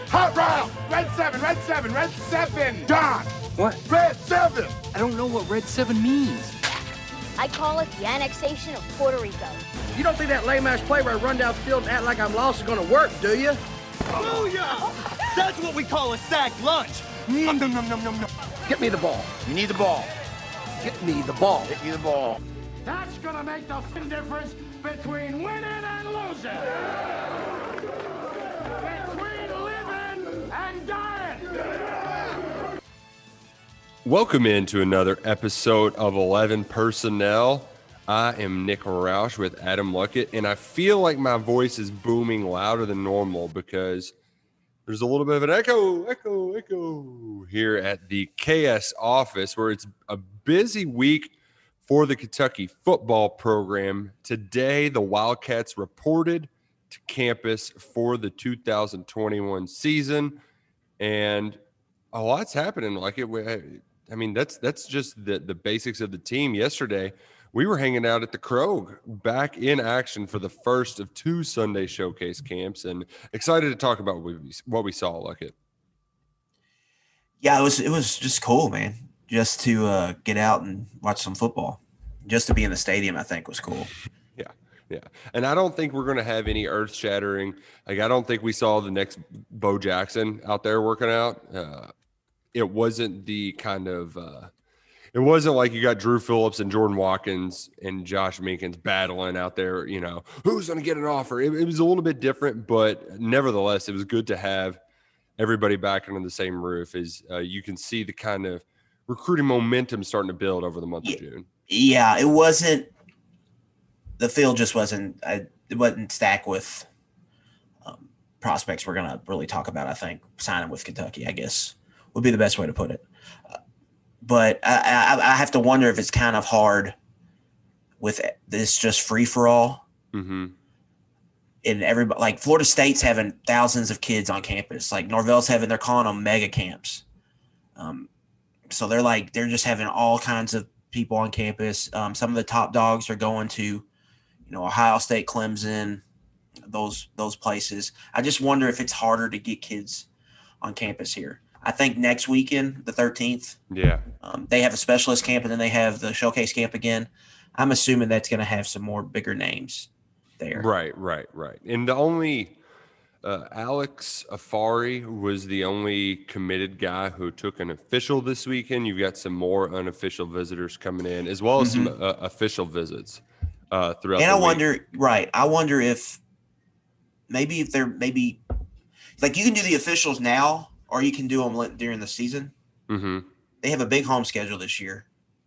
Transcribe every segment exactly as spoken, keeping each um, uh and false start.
Hot round. Red seven, red seven, red seven. Don. What? Red seven. I don't know what red seven means. I call it the annexation of Puerto Rico. You don't think that lame-ass play where I run down field and act like I'm lost is gonna work, do you? Booyah! That's what we call a sack lunch. Nom, nom, nom, nom, nom, nom. Get me the ball. You need the ball. Get me the ball. Get me the ball. That's gonna make the difference between winning and losing. Between living and dying. Welcome into another episode of eleven Personnel. I am Nick Roush with Adam Luckett, and I feel like my voice is booming louder than normal because there's a little bit of an echo, echo, echo here at the K S office where it's a busy week for the Kentucky football program. Today, the Wildcats reported to campus for the two thousand twenty-one season, and a lot's happening. Like it, I mean, that's that's just the, the basics of the team. Yesterday, we were hanging out at the Krog, back in action for the first of two Sunday showcase camps, and excited to talk about what we, what we saw. Like it. Yeah, it was it was just cool, man. Just to uh, get out and watch some football. Just to be in the stadium, I think, was cool. Yeah, yeah. And I don't think we're going to have any earth-shattering. Like, I don't think we saw the next Bo Jackson out there working out. Uh, it wasn't the kind of uh, – it wasn't like you got Drew Phillips and Jordan Watkins and Josh Minkins battling out there, you know, who's going to get an offer. It, it was a little bit different, but nevertheless, it was good to have everybody back under the same roof. As uh, you can see the kind of recruiting momentum starting to build over the month yeah, of June. Yeah, it wasn't – the field just wasn't I, – it wasn't stacked with um, prospects we're going to really talk about, I think. Signing with Kentucky, I guess, would be the best way to put it. Uh, But I, I, I have to wonder if it's kind of hard with this just free for all. Mm-hmm. And everybody, like Florida State's having thousands of kids on campus. Like Norvell's having, they're calling them mega camps. Um, so they're like, they're just having all kinds of people on campus. Um, some of the top dogs are going to, you know, Ohio State, Clemson, those those places. I just wonder if it's harder to get kids on campus here. I think next weekend, the thirteenth, yeah, um, they have a specialist camp and then they have the showcase camp again. I'm assuming that's going to have some more bigger names there. Right, right, right. And the only uh, Alex Afari was the only committed guy who took an official this weekend. You've got some more unofficial visitors coming in, as well as mm-hmm. some uh, official visits uh, throughout. And the I week. wonder, right? I wonder if maybe if they're maybe like you can do the officials now. Or you can do them during the season. Mm-hmm. They have a big home schedule this year.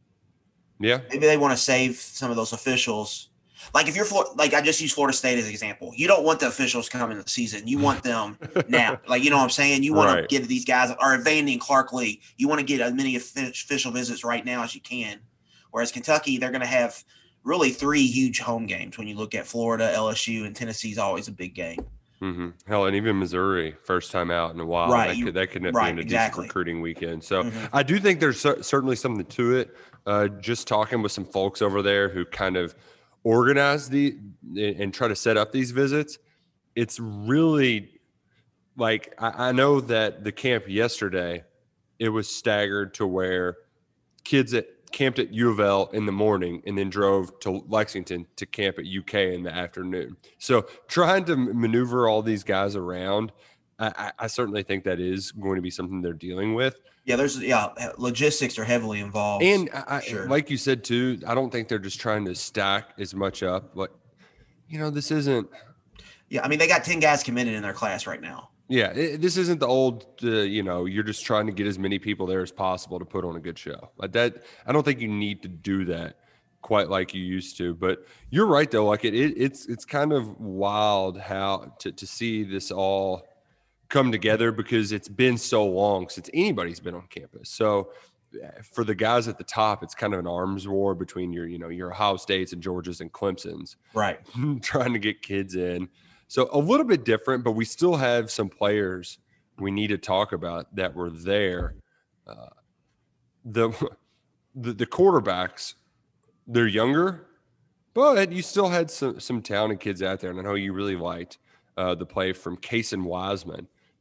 Yeah. Maybe they want to save some of those officials. Like if you're – like I just use Florida State as an example. You don't want the officials coming in the season. You want them now. Like, you know what I'm saying? You want right. to get these guys – or Vandy and Clark Lee. You want to get as many official visits right now as you can. Whereas Kentucky, they're going to have really three huge home games when you look at Florida, L S U, and Tennessee is always a big game. Mm-hmm. Hell, and even Missouri, first time out in a while. Right. That could, that could right, be a exactly. decent recruiting weekend. So mm-hmm. I do think there's cer- certainly something to it. Uh, just talking with some folks over there who kind of organize the and try to set up these visits. It's really like I, I know that the camp yesterday, it was staggered to where kids at camped at U of L in the morning and then drove to Lexington to camp at U K in the afternoon. So trying to maneuver all these guys around, I, I certainly think that is going to be something they're dealing with. Yeah, there's yeah, logistics are heavily involved. And I, sure. like you said too, I don't think they're just trying to stack as much up. But you know, this isn't. Yeah, I mean they got ten guys committed in their class right now. Yeah, it, this isn't the old, uh, you know, you're just trying to get as many people there as possible to put on a good show. Like that, I don't think you need to do that quite like you used to. But you're right, though. Like it, it it's it's kind of wild how to, to see this all come together because it's been so long since anybody's been on campus. So for the guys at the top, it's kind of an arms war between your, you know, your Ohio States and Georgias and Clemsons. Right. Trying to get kids in. So a little bit different, but we still have some players we need to talk about that were there. Uh, the, the the quarterbacks, they're younger, but you still had some some talented kids out there. And I know you really liked uh, the play from Kason Wiseman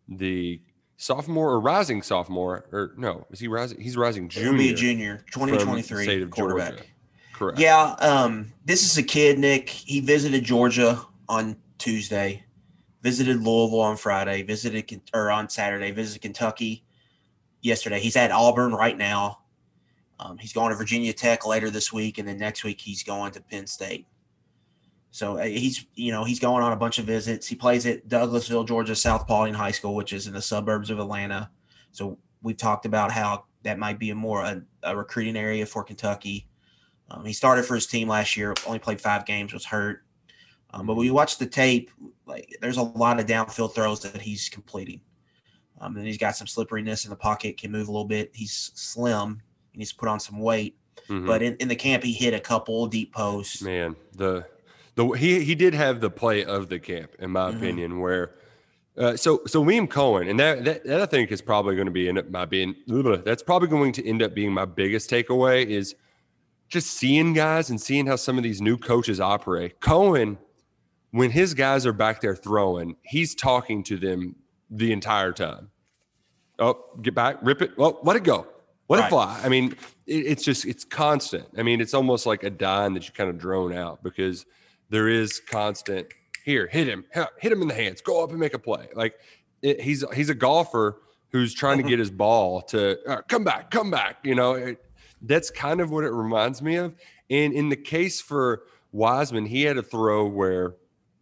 the sophomore or rising sophomore, or no, is he rising? He's rising junior. He'll be a junior, twenty twenty-three from the state of quarterback. Georgia. Correct. Yeah, um, this is a kid, Nick. He visited Georgia on Tuesday, visited Louisville on Friday, visited or on Saturday, visited Kentucky yesterday. He's at Auburn right now. Um, he's going to Virginia Tech later this week, and then next week he's going to Penn State. So uh, he's, you know, he's going on a bunch of visits. He plays at Douglasville, Georgia, South Paulding High School, which is in the suburbs of Atlanta. So we've talked about how that might be a more a, a recruiting area for Kentucky. Um, he started for his team last year, only played five games, was hurt. Um, but when you watch the tape, like there's a lot of downfield throws that he's completing. Um, and he's got some slipperiness in the pocket, can move a little bit. He's slim. He needs to put on some weight. Mm-hmm. But in, in the camp, he hit a couple deep posts. Man, the the he he did have the play of the camp, in my mm-hmm. opinion, where uh, so so Liam Cohen, and that, that that I think is probably going to be end up my being that's probably going to end up being my biggest takeaway is just seeing guys and seeing how some of these new coaches operate. Cohen, when his guys are back there throwing, he's talking to them the entire time. Oh, get back, rip it. Well, let it go. Let right. it fly. I mean, it, it's just, it's constant. I mean, it's almost like a dime that you kind of drone out because there is constant here, hit him, hit him in the hands, go up and make a play. Like it, he's, he's a golfer who's trying to get his ball to uh, come back, come back. You know, it, that's kind of what it reminds me of. And in the case for Wiseman, he had a throw where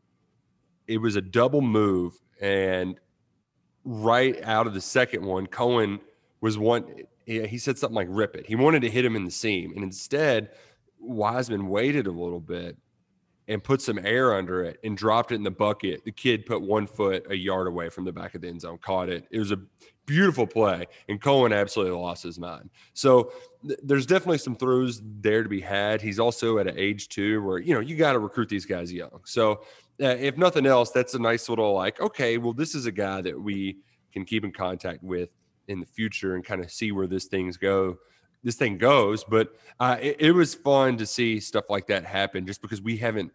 it was a double move, and right out of the second one, Cohen was one. He said something like "rip it." He wanted to hit him in the seam, and instead, Wiseman waited a little bit and put some air under it and dropped it in the bucket. The kid put one foot a yard away from the back of the end zone, caught it. It was a beautiful play, and Cohen absolutely lost his mind. So th- there's definitely some throws there to be had. He's also at an age too where, you know, you got to recruit these guys young. So uh, if nothing else, that's a nice little like, okay, well, this is a guy that we can keep in contact with in the future and kind of see where this things go. This thing goes, but uh, it, it was fun to see stuff like that happen just because we haven't,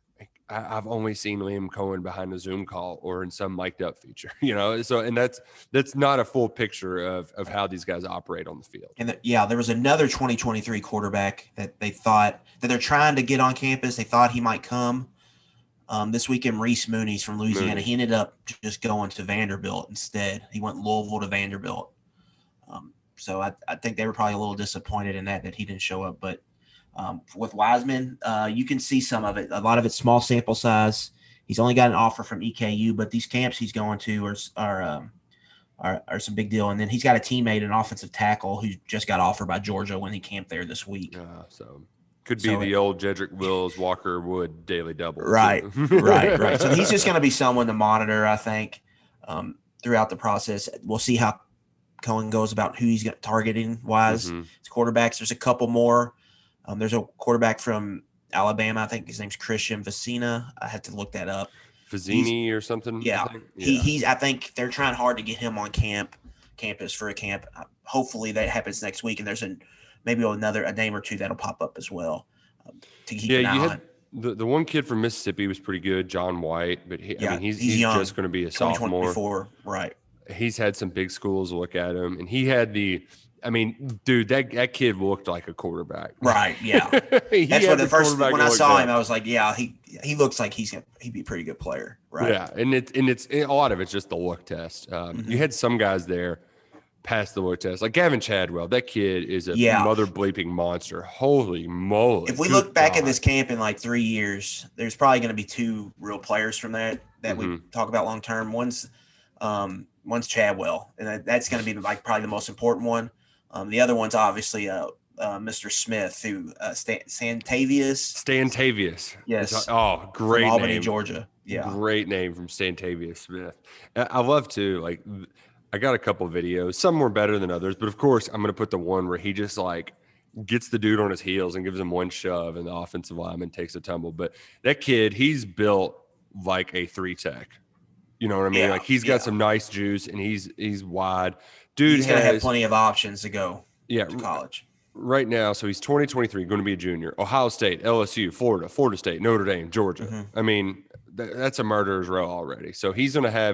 I, I've only seen Liam Cohen behind a Zoom call or in some mic'd up feature, you know? So, and that's, that's not a full picture of, of how these guys operate on the field. And the, yeah, there was another twenty twenty-three quarterback that they thought that they're trying to get on campus. They thought he might come um, this weekend. Reese Mooney's from Louisiana. Mooney. He ended up just going to Vanderbilt instead. He went Louisville to Vanderbilt. Um, so I, I think they were probably a little disappointed in that, that he didn't show up, but Um, with Wiseman, uh, you can see some of it. A lot of it's small sample size. He's only got an offer from E K U, but these camps he's going to are are um, are, are some big deal. And then he's got a teammate, an offensive tackle, who just got offered by Georgia when he camped there this week. Uh, so could be so the it, old Jedrick Wills, Walker Wood daily double. Right, right, right. So he's just going to be someone to monitor, I think, um, throughout the process. We'll see how Cohen goes about who he's targeting wise. Mm-hmm. His quarterbacks, there's a couple more. Um, there's a quarterback from Alabama. I think his name's Christian Vicina. I had to look that up. Fazzini or something. Yeah. yeah. He, he's, I think they're trying hard to get him on camp, campus for a camp. Uh, hopefully that happens next week. And there's a, maybe another, a name or two that'll pop up as well. Um, to keep yeah, an eye you on. had the, the one kid from Mississippi was pretty good, John White, but he, yeah, I mean, he's, he's, he's young, just going to be a sophomore. Right. He's had some big schools look at him, and he had the, I mean, dude, that, that kid looked like a quarterback. Right, yeah. That's what the first when I saw him, I was like, yeah, he he looks like he's gonna he'd be a pretty good player, right? Yeah, and it's and it's a lot of it's just the look test. Um, mm-hmm. You had some guys there pass the look test, like Gavin Chadwell. That kid is a yeah. mother bleeping monster. Holy moly! If we Good look back God. at this camp in like three years, there's probably going to be two real players from that that mm-hmm. we talk about long term. One's um, one's Chadwell, and that, that's going to be like probably the most important one. Um, the other one's obviously uh, uh, Mister Smith, who uh, Stan- Santavius. Stantavius. Yes. Oh, great from Albany, name. Georgia. Yeah. Great name from Stantavius Smith. I love to, like, I got a couple of videos. Some were better than others, but of course, I'm going to put the one where he just, like, gets the dude on his heels and gives him one shove, and the offensive lineman takes a tumble. But that kid, he's built like a three tech. You know what I mean? Yeah, like, he's got yeah. some nice juice, and he's he's wide. Dude he's going to has, have plenty of options to go yeah, to college. Right now, so he's twenty twenty-three, going to be a junior. Ohio State, L S U, Florida, Florida State, Notre Dame, Georgia. Mm-hmm. I mean, th- that's a murderer's row already. So he's going to have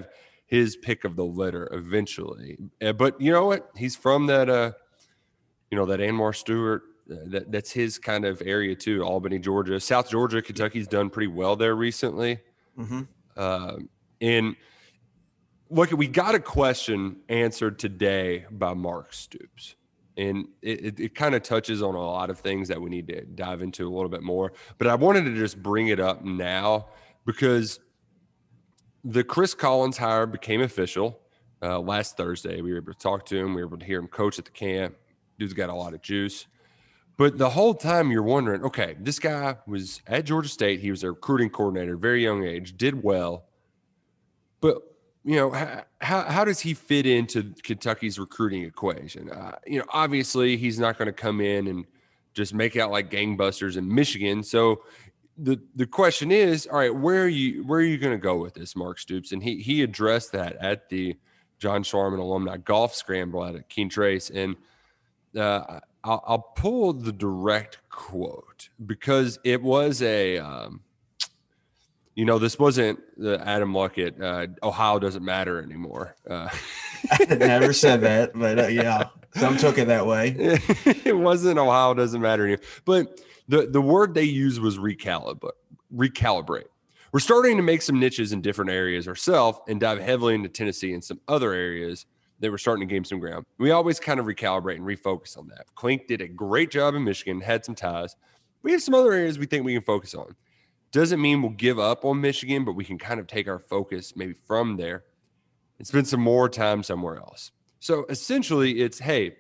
his pick of the litter eventually. Uh, but you know what? He's from that, uh, you know, that Anwar Stewart. Uh, that that's his kind of area too. Albany, Georgia, South Georgia, Kentucky's done pretty well there recently. Mm-hmm. Uh, and look, we got a question answered today by Mark Stoops. And it, it, it kind of touches on a lot of things that we need to dive into a little bit more. But I wanted to just bring it up now because the Chris Collins hire became official uh, last Thursday. We were able to talk to him. We were able to hear him coach at the camp. Dude's got a lot of juice. But the whole time you're wondering, okay, this guy was at Georgia State. He was a recruiting coordinator, very young age, did well. But you know, how how does he fit into Kentucky's recruiting equation? Uh, you know, obviously he's not going to come in and just make out like gangbusters in Michigan. So the the question is, all right, where are you where are you going to go with this, Mark Stoops? And he he addressed that at the John Schwarman Alumni Golf Scramble at Keene Trace. And uh, I'll, I'll pull the direct quote because it was a um, – you know, this wasn't the Adam Luckett, uh, Ohio doesn't matter anymore. Uh, I never said that, but uh, yeah, some took it that way. It wasn't Ohio doesn't matter anymore. But the, the word they used was recalibrate. recalibrate. We're starting to make some niches in different areas ourselves and dive heavily into Tennessee and some other areas that we're starting to gain some ground. We always kind of recalibrate and refocus on that. Klink did a great job in Michigan, had some ties. We have some other areas we think we can focus on. Doesn't mean we'll give up on Michigan, but we can kind of take our focus maybe from there and spend some more time somewhere else. So essentially it's, hey,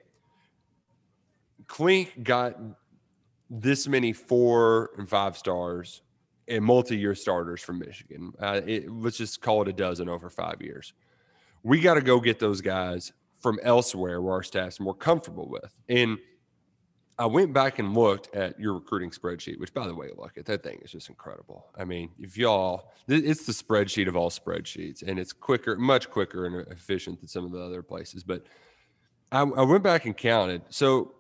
Klink got this many four and five stars and multi-year starters from Michigan. Uh, it, let's just call it a dozen over five years. We got to go get those guys from elsewhere where our staff's more comfortable with. And I went back and looked at your recruiting spreadsheet, which, by the way, look at that thing is just incredible. I mean, if y'all, it's the spreadsheet of all spreadsheets, and it's quicker, much quicker and efficient than some of the other places. But I, I went back and counted. So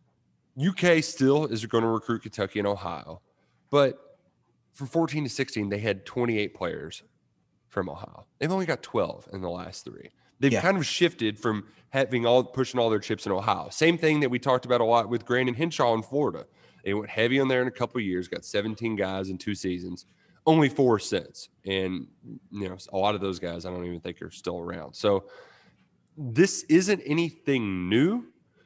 U K still is going to recruit Kentucky and Ohio, but from fourteen to sixteen, they had twenty-eight players from Ohio. They've only got twelve in the last three. They've yeah. kind of shifted from having all pushing all their chips in Ohio. Same thing that we talked about a lot with Grandin Henshaw in Florida. They went heavy on there in a couple of years, got seventeen guys in two seasons, only four since. And, you know, a lot of those guys I don't even think are still around. So this isn't anything new,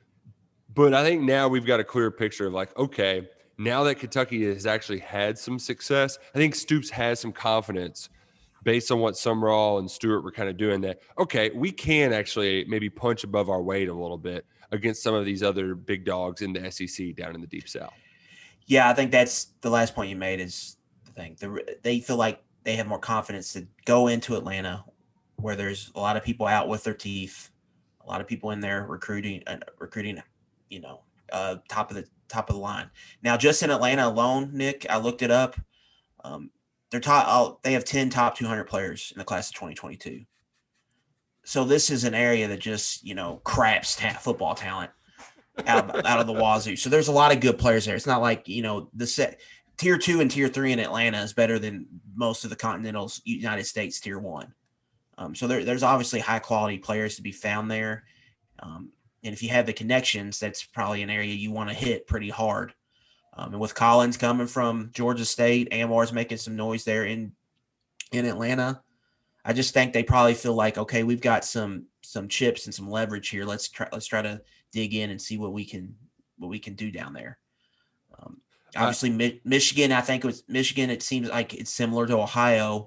but I think now we've got a clear picture of like, okay, now that Kentucky has actually had some success, I think Stoops has some confidence based on what Sumrall and Stewart were kind of doing that, okay, we can actually maybe punch above our weight a little bit against some of these other big dogs in the S E C down in the Deep South. Yeah, I think that's the last point you made is the thing. The, they feel like they have more confidence to go into Atlanta where there's a lot of people out with their teeth, a lot of people in there recruiting, uh, recruiting, you know, uh, top of the top of the line. Now, just in Atlanta alone, Nick, I looked it up. Um, They're top. They have ten top two hundred players in the class of twenty twenty-two. So this is an area that just, you know, craps ta- football talent out of, out of the wazoo. So there's a lot of good players there. It's not like, you know, the set tier two and tier three in Atlanta is better than most of the continental's United States tier one. Um, so there, there's obviously high quality players to be found there. Um, and if you have the connections, that's probably an area you want to hit pretty hard. Um, and with Collins coming from Georgia State, Anwar's making some noise there in in Atlanta. I just think they probably feel like, okay, we've got some some chips and some leverage here. Let's try let's try to dig in and see what we can what we can do down there. Um, obviously, uh, Mi- Michigan. I think it was Michigan. It seems like it's similar to Ohio.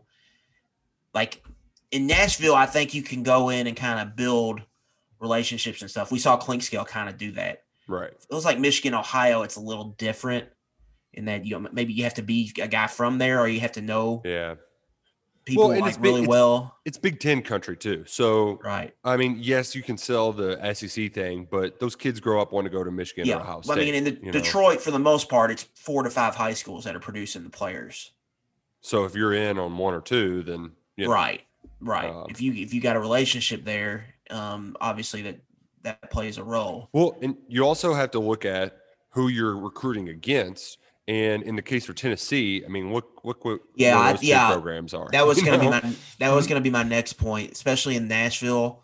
Like in Nashville, I think you can go in and kind of build relationships and stuff. We saw Clinkscale kind of do that. Right. It feels like Michigan, Ohio, it's a little different in that you know, maybe you have to be a guy from there or you have to know yeah. people well, like it's really big, well. It's, it's Big Ten country too. So, right. I mean, yes, you can sell the S E C thing, but those kids grow up wanting to go to Michigan yeah. or Ohio State. Well, I mean, in the, Detroit, know? for the most part, it's four to five high schools that are producing the players. So if you're in on one or two, then you know, right, right. Um, if you if you got a relationship there, um, obviously that that plays a role. Well, and you also have to look at who you're recruiting against. And in the case for Tennessee, I mean, look, look what yeah, where I, those two yeah, programs are. That was going to be know? my that was going to be my next point, especially in Nashville.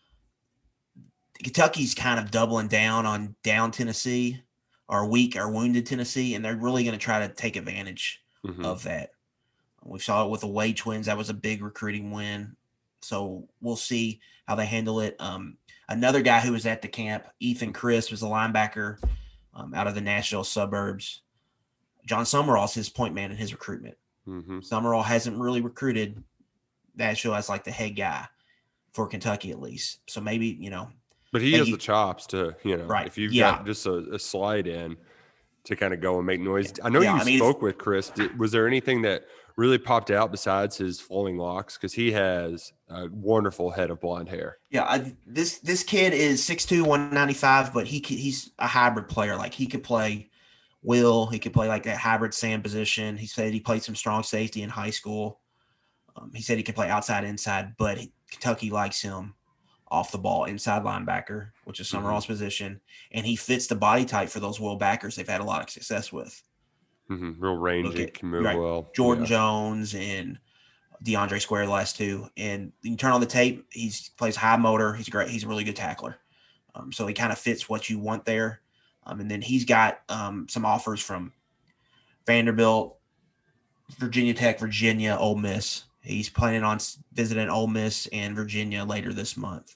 Kentucky's kind of doubling down on down Tennessee or weak or wounded Tennessee, and they're really going to try to take advantage Mhm. of that. We saw it with the Wade twins. That was a big recruiting win. So we'll see how they handle it. Um, another guy who was at the camp, Ethan Chris, was a linebacker um, out of the Nashville suburbs. John Summerall's his point man in his recruitment. Mhm. Summerall hasn't really recruited Nashville as like the head guy for Kentucky, at least. So maybe, you know. But he Thank has you. the chops to, you know, Right. if you've Yeah. got just a, a slide in to kind of go and make noise. I know Yeah, you I mean, spoke with Chris. Did, was there anything that really popped out besides his flowing locks? Because he has a wonderful head of blonde hair. Yeah, I, this this kid is six two, one ninety-five, but he he's a hybrid player. Like he could play will, he could play like that hybrid Sam position. He said he played some strong safety in high school. Um, he said he could play outside, inside, but he, Kentucky likes him off the ball, inside linebacker, which is Summerall's mm-hmm. position, and he fits the body type for those will backers they've had a lot of success with. Mm-hmm. Real rangy, at, can move right, well. Jordan yeah. Jones and DeAndre Square, the last two, and you turn on the tape. He's plays high motor. He's great. He's a really good tackler. Um, so he kind of fits what you want there. Um, and then he's got um, some offers from Vanderbilt, Virginia Tech, Virginia, Ole Miss. He's planning on visiting Ole Miss and Virginia later this month.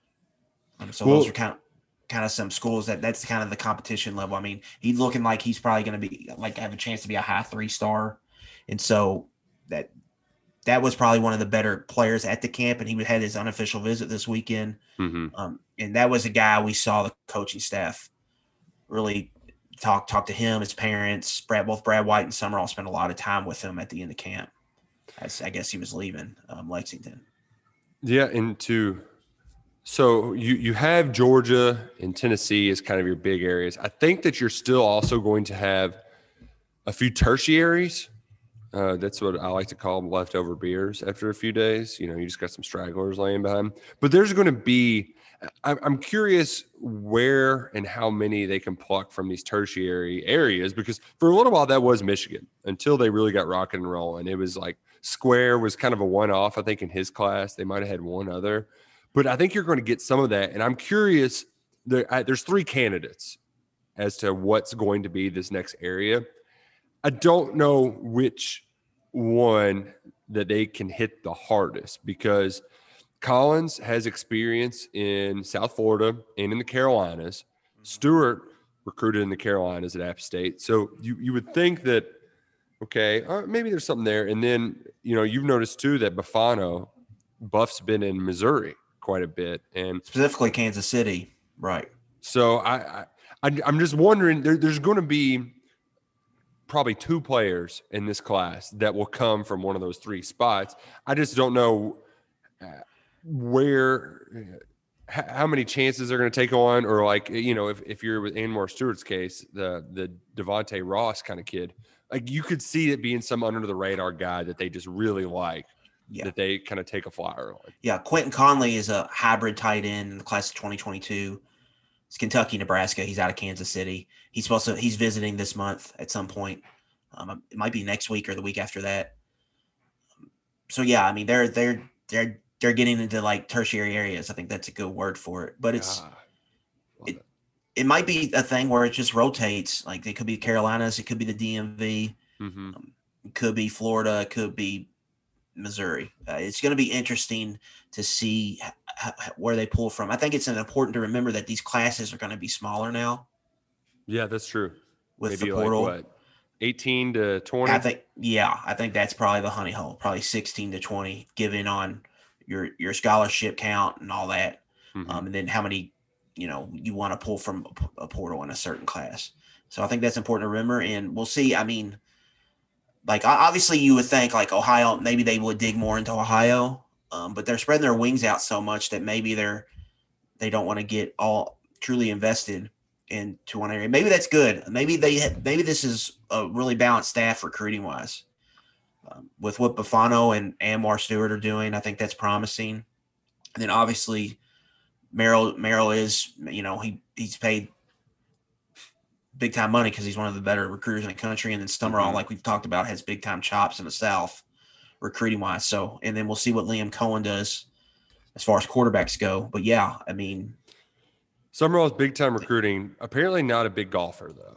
Um, so well, those are kind of kind of some schools that that's kind of the competition level. I mean, he's looking like he's probably going to be like have a chance to be a high three star, and so that that was probably one of the better players at the camp. And he had his unofficial visit this weekend, mm-hmm. um, and that was a guy we saw the coaching staff really talk talk to him, his parents. Brad, both Brad White and Summerall spent a lot of time with him at the end of camp. As I guess he was leaving um, Lexington. Yeah, and to so you you have Georgia and Tennessee as kind of your big areas. I think that you're still also going to have a few tertiaries. Uh, that's what I like to call them, leftover beers after a few days. You know, you just got some stragglers laying behind. But there's going to be – I'm curious where and how many they can pluck from these tertiary areas, because for a little while that was Michigan until they really got rocking and rolling. It was like Square was kind of a one-off, I think, in his class. They might have had one other. But I think you're going to get some of that. And I'm curious there, – there's three candidates as to what's going to be this next area. I don't know which one that they can hit the hardest, because Collins has experience in South Florida and in the Carolinas. Stewart recruited in the Carolinas at App State. So you, you would think that, okay, uh, maybe there's something there. And then, you know, you've noticed too that Buffano, Buff's been in Missouri quite a bit. And specifically Kansas City. Right. So I, I, I'm just wondering, there, there's going to be probably two players in this class that will come from one of those three spots. I just don't know where, how many chances they're going to take on, or like, you know, if, if you're with Anwar Stewart's case, the, the Devontae Ross kind of kid, like you could see it being some under the radar guy that they just really like, yeah. that they kind of take a flyer on. Yeah. Quentin Conley is a hybrid tight end in the class of twenty twenty-two. It's Kentucky, Nebraska. He's out of Kansas City. He's supposed to, he's visiting this month at some point. Um, it might be next week or the week after that. So yeah, I mean, they're, they're, they're, they're getting into like tertiary areas. I think that's a good word for it, but it's, it, it, it might be a thing where it just rotates. Like it could be Carolinas. It could be the D M V. Mm-hmm. Um, it could be Florida. It could be Missouri. Uh, it's going to be interesting to see h- h- where they pull from. I think it's important to remember that these classes are going to be smaller now. Yeah, that's true. With Maybe the portal, like what, eighteen to twenty. I think, yeah, I think that's probably the honey hole. Probably sixteen to twenty, given on your your scholarship count and all that, mm-hmm. um, and then how many, you know, you want to pull from a, a portal in a certain class. So I think that's important to remember, and we'll see. I mean, like obviously you would think like Ohio, maybe they would dig more into Ohio, um, but they're spreading their wings out so much that maybe they're they don't want to get all truly invested into one area. Maybe that's good. Maybe they have, maybe this is a really balanced staff recruiting wise. Um, with what Buffano and Anwar Stewart are doing, I think that's promising. And then obviously Merrill Merrill is, you know, he he's paid big time money because he's one of the better recruiters in the country. And then Summerall, Mm-hmm. like we've talked about, has big time chops in the South recruiting wise. So, and then we'll see what Liam Cohen does as far as quarterbacks go. But yeah, I mean, Summerall's big time recruiting. Apparently not a big golfer though.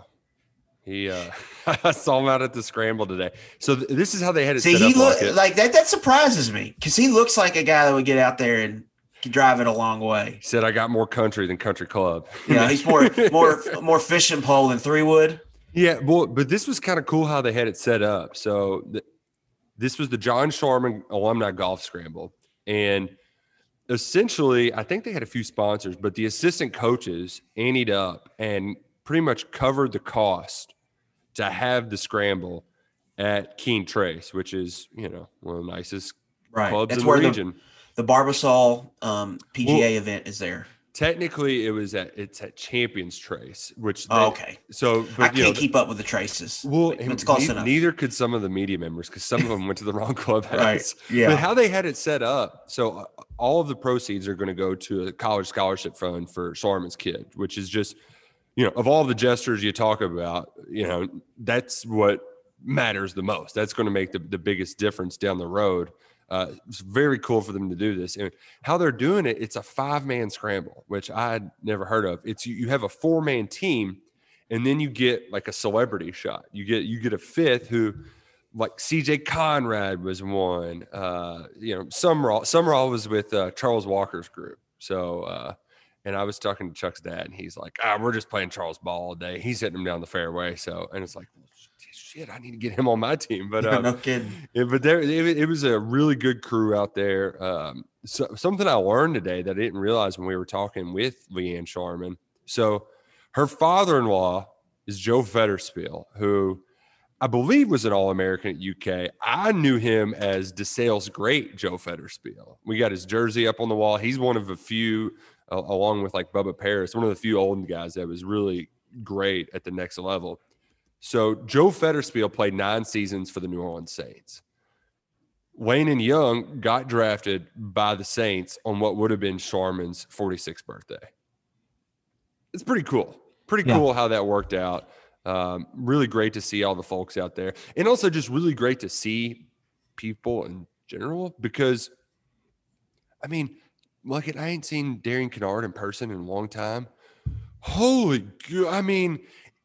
He, uh, I saw him out at the scramble today. So th- this is how they had it see, set he up. look Luckett. like that. That surprises me because he looks like a guy that would get out there and could drive it a long way. He said, "I got more country than country club." Yeah, he's more more more fishing pole than three wood. Yeah, well, but this was kind of cool how they had it set up. So th- this was the John Sharman Alumni Golf Scramble, and essentially, I think they had a few sponsors, but the assistant coaches anteed up and pretty much covered the cost to have the scramble at Keene Trace, which is, you know, one of the nicest Right, clubs that's in where the the, region. the Barbasol um, P G A Well, event is there. Technically, it was at it's at Champions Trace, which they, Oh, okay. So, I but you can't know, keep up with the traces. well, but and it's close ne- enough. neither could some of the media members because some of them went to the wrong clubhouse. Right, yeah. But how they had it set up, so uh, all of the proceeds are going to go to a college scholarship fund for Sharman's kid, which is just, you know, of all the gestures you talk about, you know, that's what matters the most. That's going to make the, the biggest difference down the road. Uh, it's very cool for them to do this. And how they're doing it, it's a five-man scramble, which I'd never heard of. It's you, you have a four-man team, and then you get like a celebrity shot. You get you get a fifth who, like C J Conrad was one. Uh, you know, Summerall Summerall was with uh, Charles Walker's group. So, uh, and I was talking to Chuck's dad, and he's like, "Ah, we're just playing Charles ball all day." He's hitting him down the fairway. So, and it's like, shit, I need to get him on my team. But um, no kidding. yeah, but there, it, it was a really good crew out there. Um, so, something I learned today that I didn't realize when we were talking with Leanne Sharman. So, her father-in-law is Joe Fetterspiel, who I believe was an All-American at U K. I knew him as DeSale's great Joe Fetterspiel. We got his jersey up on the wall. He's one of a few, uh, along with like Bubba Paris, one of the few old guys that was really great at the next level. So Joe Fetterspiel played nine seasons for the New Orleans Saints. Wayne Young got drafted by the Saints on what would have been Sharman's forty-sixth birthday. It's pretty cool. Pretty Yeah. cool how that worked out. Um, really great to see all the folks out there. And also just really great to see people in general because, I mean, look, I ain't seen Darian Kennard in person in a long time. Holy God. I mean,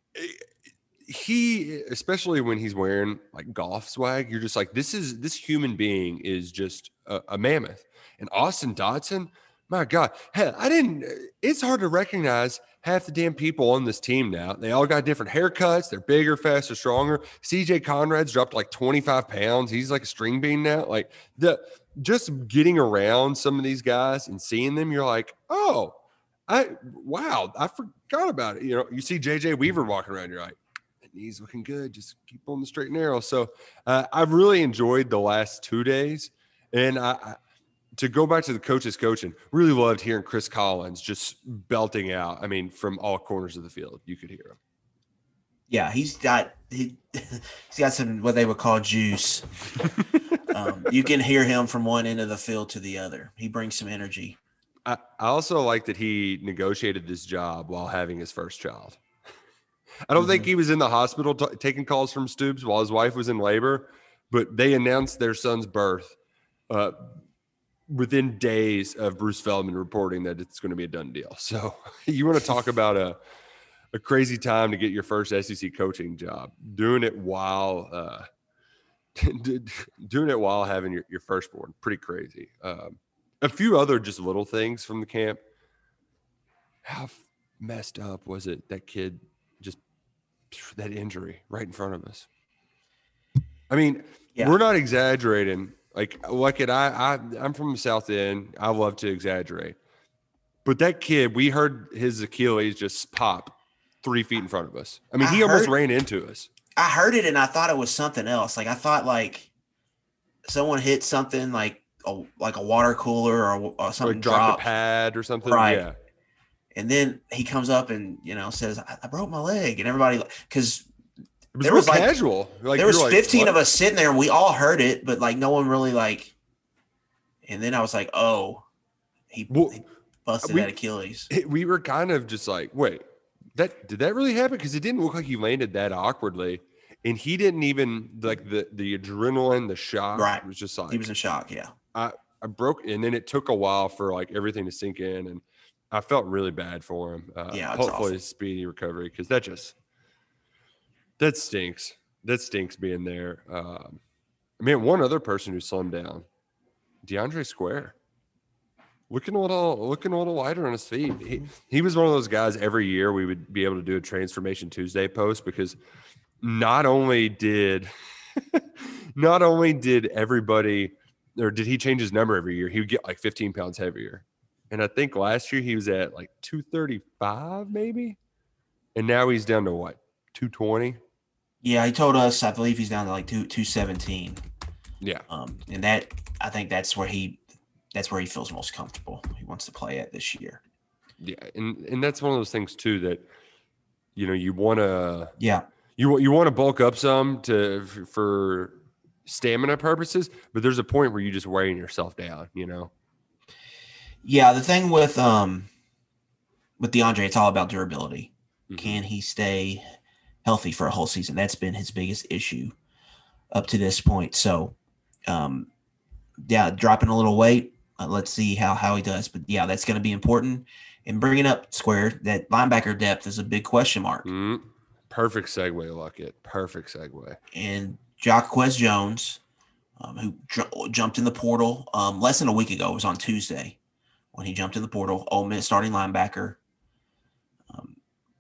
he, especially when he's wearing like golf swag, you're just like, this is, this human being is just a, a mammoth. And Austin Dotson, my God, hell, I didn't, it's hard to recognize half the damn people on this team now. They all got different haircuts. They're bigger, faster, stronger. C J Conrad's dropped like twenty-five pounds. He's like a string bean now. Like the, just getting around some of these guys and seeing them, you're like, oh, I, wow, I forgot about it. You know, you see J J Weaver walking around, you're like, he's looking good. Just keep on the straight and narrow. So uh, I've really enjoyed the last two days. And I, I, to go back to the coaches coaching, really loved hearing Chris Collins just belting out. I mean, from all corners of the field, you could hear him. Yeah, he's got he, he's got some what they would call juice. um, you can hear him from one end of the field to the other. He brings some energy. I, I also like that he negotiated this job while having his first child. I don't mm-hmm. think he was in the hospital t- taking calls from Stoops while his wife was in labor, but they announced their son's birth uh, within days of Bruce Feldman reporting that it's going to be a done deal. So you want to talk about a, a crazy time to get your first S E C coaching job, doing it while uh, doing it while having your, your firstborn. Pretty crazy. Um, a few other just little things from the camp. How messed up was it? That kid just that injury right in front of us. I mean, yeah. We're not exaggerating. Like, like it, I, I, I'm from the South End. I love to exaggerate. But that kid, we heard his Achilles just pop three feet in front of us. I mean, I he heard, almost ran into us. I heard it, and I thought it was something else. Like, I thought, like, someone hit something like a, like a water cooler or, or something or dropped, dropped a pad or something. Right. Yeah. And then he comes up and, you know, says, I, I broke my leg. And everybody, because it was there was like, casual. Like, there was like, fifteen what? of us sitting there and we all heard it, but like no one really like, and then I was like, oh, he, well, he busted we, that Achilles. We were kind of just like, wait, that did that really happen? Because it didn't look like he landed that awkwardly, and he didn't even like the the adrenaline, the shock. Right. Was just like He was in shock. Yeah. I I broke, and then it took a while for like everything to sink in, and I felt really bad for him. Uh, Yeah, it's hopefully awful. speedy recovery, because that just that stinks. That stinks being there. Um, I mean, one other person who slowed him down, DeAndre Square. Looking a little, looking a little lighter on his feet. He, he was one of those guys every year we would be able to do a Transformation Tuesday post, because not only did, not only did everybody, or did he change his number every year, he would get like fifteen pounds heavier. And I think last year he was at like two thirty-five maybe. And now he's down to what, two twenty? Yeah, he told us, I believe he's down to like two two seventeen. Yeah. Um, and that I think that's where he that's where he feels most comfortable. He wants to play at this year. Yeah. And and that's one of those things too that, you know, you want to Yeah. you you want to bulk up some to for stamina purposes, but there's a point where you just wearing yourself down, you know. Yeah, the thing with um with DeAndre, it's all about durability. Mm-hmm. Can he stay healthy for a whole season? That's been his biggest issue up to this point. So, um, yeah, dropping a little weight. Uh, let's see how how he does. But yeah, that's going to be important. And bringing up Square, that linebacker depth is a big question mark. Mm-hmm. Perfect segue, Luckett. Perfect segue. And Jacquez Jones, um, who ju- jumped in the portal um, less than a week ago, it was on Tuesday when he jumped in the portal. Ole Miss starting linebacker. Um,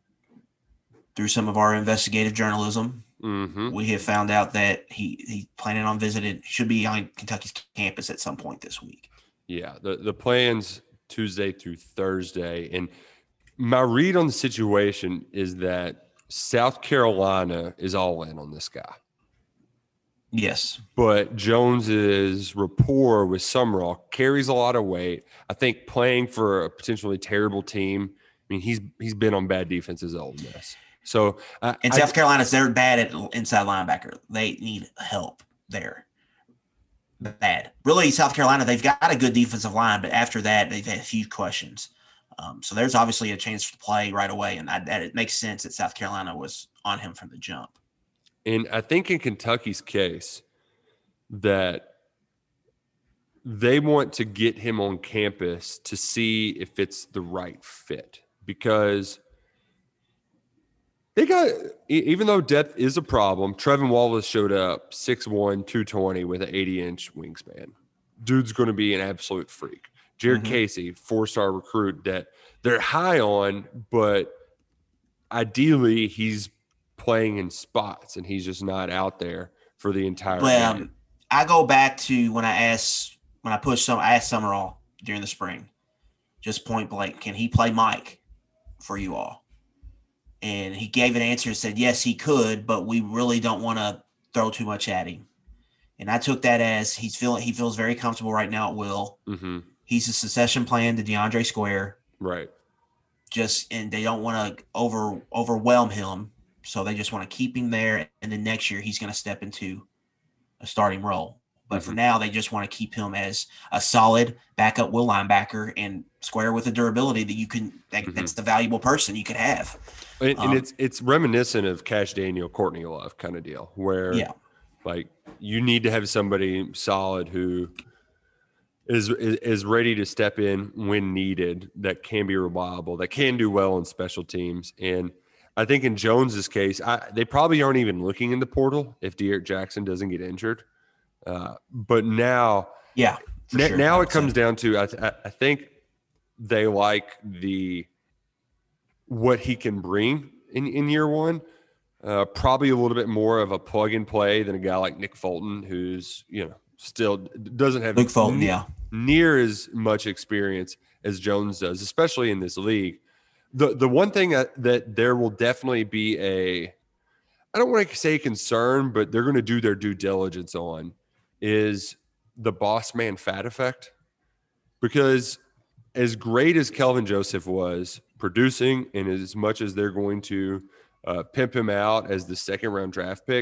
through some of our investigative journalism, Mm-hmm. we have found out that he he's planning on visiting. Should be on Kentucky's campus at some point this week. Yeah, the the plans Tuesday through Thursday, and my read on the situation is that South Carolina is all in on this guy. Yes, But Jones's rapport with Summerall carries a lot of weight. I think playing for a potentially terrible team. I mean, he's he's been on bad defenses at Ole Miss. So uh, and I, South Carolina's they're bad at inside linebacker. They need help there. Bad, really. South Carolina, they've got a good defensive line, but after that, they've had a few questions. Um, so there's obviously a chance to play right away, and I, that it makes sense that South Carolina was on him from the jump. And I think in Kentucky's case that they want to get him on campus to see if it's the right fit, because they got, even though depth is a problem, Trevin Wallace showed up six one, two twenty with an eighty-inch wingspan. Dude's going to be an absolute freak. Jared Mhm. Casey, four-star recruit that they're high on, but ideally he's playing in spots and he's just not out there for the entire Well, game. um, I go back to when I asked when I pushed some I asked Summerall during the spring, just point blank, can he play Mike for you all? And he gave an answer and said, yes, he could, but we really don't want to throw too much at him. And I took that as he's feeling he feels very comfortable right now at Will. Mm-hmm. He's a succession plan to DeAndre Square. Right. Just and they don't want to over overwhelm him. So they just want to keep him there. And then next year he's going to step into a starting role. But for Mhm. now, they just want to keep him as a solid backup will linebacker and Square with a durability that you can that, Mhm. that's the valuable person you could have. And, and Um, it's it's reminiscent of Cash Daniel, Courtney Love kind of deal, where Yeah. like you need to have somebody solid who is, is is ready to step in when needed, that can be reliable, that can do well in special teams. And I think in Jones's case, I, they probably aren't even looking in the portal if De'Aaron Jackson doesn't get injured. Uh, but now, Yeah. for N- sure. now it one hundred percent. comes down to I, th- I- I think they like the what he can bring in, in year one. Uh, probably a little bit more of a plug and play than a guy like Nick Fulton, who's you know still d- doesn't have Luke Fulton, ne- yeah. near as much experience as Jones does, especially in this league. The the one thing that, that there will definitely be a, I don't want to say concern, but they're going to do their due diligence on is the boss man fat effect. Because as great as Kelvin Joseph was producing, and as much as they're going to uh, pimp him out as the second round draft pick,